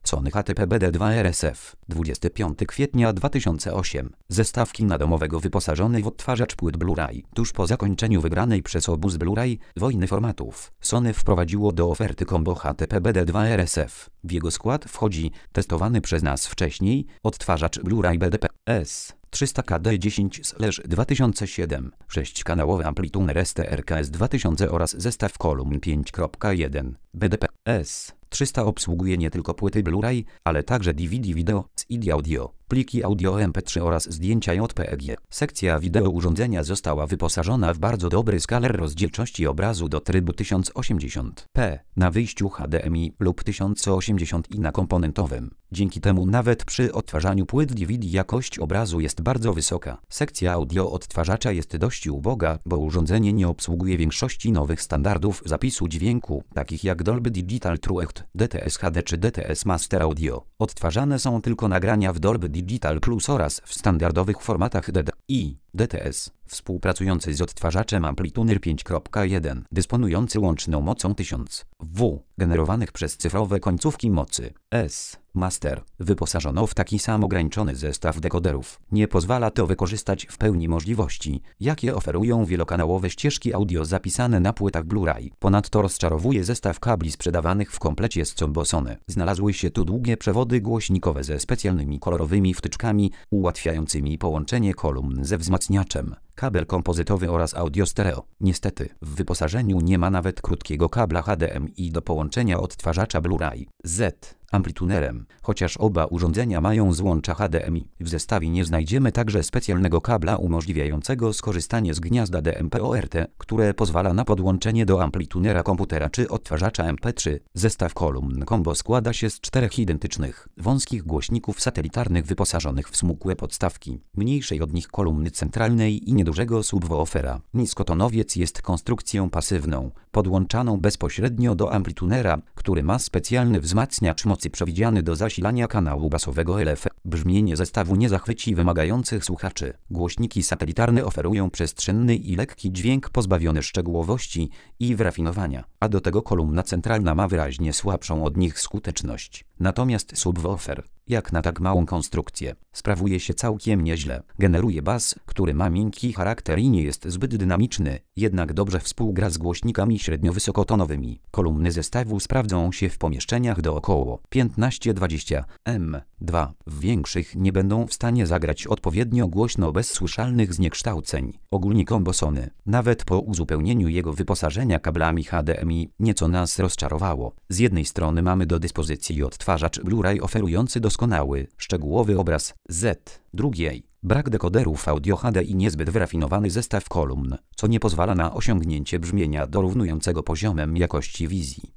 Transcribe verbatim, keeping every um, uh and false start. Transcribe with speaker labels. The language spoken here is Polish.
Speaker 1: Sony H T P B D dwa R S F, dwudziestego piątego kwietnia dwa tysiące ósmego. Zestaw kina domowego wyposażony w odtwarzacz płyt Blu-ray. Tuż po zakończeniu wygranej przez obóz Blu-ray wojny formatów, Sony wprowadziło do oferty combo H T P B D dwa R S F. W jego skład wchodzi testowany przez nas wcześniej odtwarzacz Blu-ray B D P S trzysta K D dziesięć dwa tysiące siedem, sześciokanałowy amplituner S T R K S dwa tysiące oraz zestaw kolumn pięć kropka jeden. B D P S trzysta obsługuje nie tylko płyty Blu-ray, ale także D V D wideo, C D audio, pliki audio M P trzy oraz zdjęcia J P G. Sekcja wideo urządzenia została wyposażona w bardzo dobry skaler rozdzielczości obrazu do trybu tysiąc osiemdziesiąt p na wyjściu H D M I lub tysiąc osiemdziesiąt i na komponentowym. Dzięki temu nawet przy odtwarzaniu płyt D V D jakość obrazu jest bardzo wysoka. Sekcja audio odtwarzacza jest dość uboga, bo urządzenie nie obsługuje większości nowych standardów zapisu dźwięku, takich jak Dolby Digital True Act, D T S H D czy D T S Master Audio. Odtwarzane są tylko nagrania w Dolby Digital Plus oraz w standardowych formatach D D I, D T S, współpracujący z odtwarzaczem amplituner pięć kropka jeden, dysponujący łączną mocą tysiąc W, generowanych przez cyfrowe końcówki mocy. S. Master, wyposażono w taki sam ograniczony zestaw dekoderów. Nie pozwala to wykorzystać w pełni możliwości, jakie oferują wielokanałowe ścieżki audio zapisane na płytach Blu-ray. Ponadto rozczarowuje zestaw kabli sprzedawanych w komplecie z combo Sony. Znalazły się tu długie przewody głośnikowe ze specjalnymi kolorowymi wtyczkami, ułatwiającymi połączenie kolumn ze wzmacniaczem, kabel kompozytowy oraz audio stereo. Niestety, w wyposażeniu nie ma nawet krótkiego kabla H D M I do połączenia odtwarzacza Blu-ray Z amplitunerem, chociaż oba urządzenia mają złącza H D M I. W zestawie nie znajdziemy także specjalnego kabla umożliwiającego skorzystanie z gniazda D M P O R T, które pozwala na podłączenie do amplitunera komputera czy odtwarzacza M P trzy. Zestaw kolumn combo składa się z czterech identycznych, wąskich głośników satelitarnych wyposażonych w smukłe podstawki, mniejszej od nich kolumny centralnej i niedużego subwoofera. Niskotonowiec jest konstrukcją pasywną, podłączaną bezpośrednio do amplitunera, który ma specjalny wzmacniacz mocy przewidziany do zasilania kanału basowego L F. Brzmienie zestawu nie zachwyci wymagających słuchaczy. Głośniki satelitarne oferują przestrzenny i lekki dźwięk pozbawiony szczegółowości i wyrafinowania, a do tego kolumna centralna ma wyraźnie słabszą od nich skuteczność. Natomiast subwoofer, jak na tak małą konstrukcję, sprawuje się całkiem nieźle. Generuje bas, który ma miękki charakter i nie jest zbyt dynamiczny, jednak dobrze współgra z głośnikami średnio-wysokotonowymi. Kolumny zestawu sprawdzą się w pomieszczeniach do około piętnaście dwadzieścia metrów. dwa. W większych nie będą w stanie zagrać odpowiednio głośno bez słyszalnych zniekształceń. Ogólnie combo Sony, nawet po uzupełnieniu jego wyposażenia kablami H D M I, nieco nas rozczarowało. Z jednej strony mamy do dyspozycji odtwarzacz Blu-ray oferujący doskonały, szczegółowy obraz Z, drugiej brak dekoderów audio H D i niezbyt wyrafinowany zestaw kolumn, co nie pozwala na osiągnięcie brzmienia dorównującego poziomem jakości wizji.